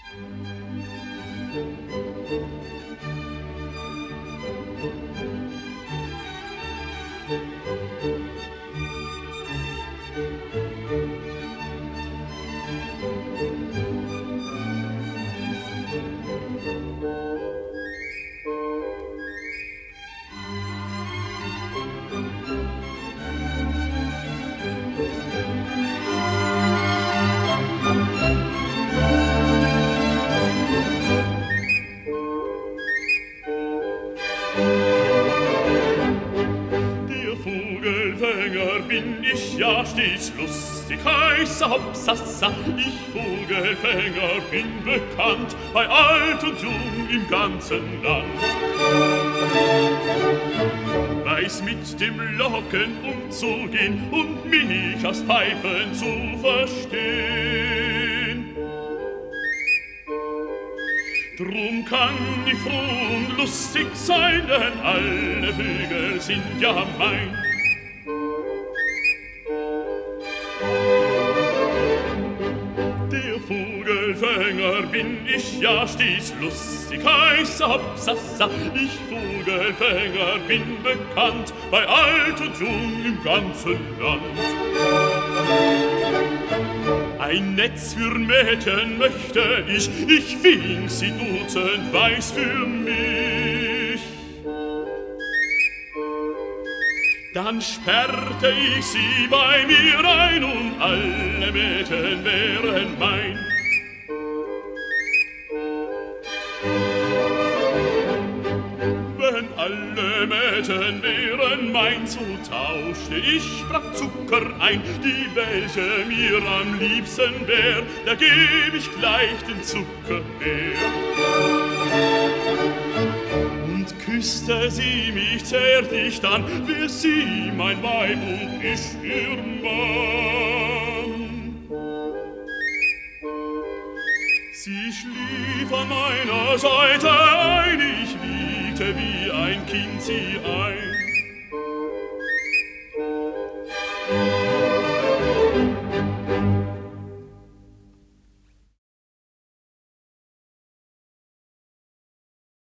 Bin ich ja stets lustig, heißer Hopsassa, ich Vogelfänger bin bekannt, bei alt und jung im ganzen Land. Weiß mit dem Locken umzugehen und mich aus Pfeifen zu verstehen. Drum kann ich froh und lustig sein, denn alle Vögel sind ja mein. Vogelfänger bin ich ja stets lustig, heißer Hopsassa, ich Vogelfänger bin bekannt, bei alt und jung im ganzen Land. Ein Netz für Mädchen möchte ich fing sie dutzend weiß für mich. Dann sperrte ich sie bei mir ein und alle Mädchen wären mein. Wenn alle Mädchen wären mein, so tauschte ich brav Zucker ein, die welche mir am liebsten wär, da geb ich gleich den Zucker her. Küsste sie mich zärtlich, dann wär sie mein Weib und ich ihr Mann. Sie schlief an meiner Seite ein, ich wiegte wie ein Kind sie ein.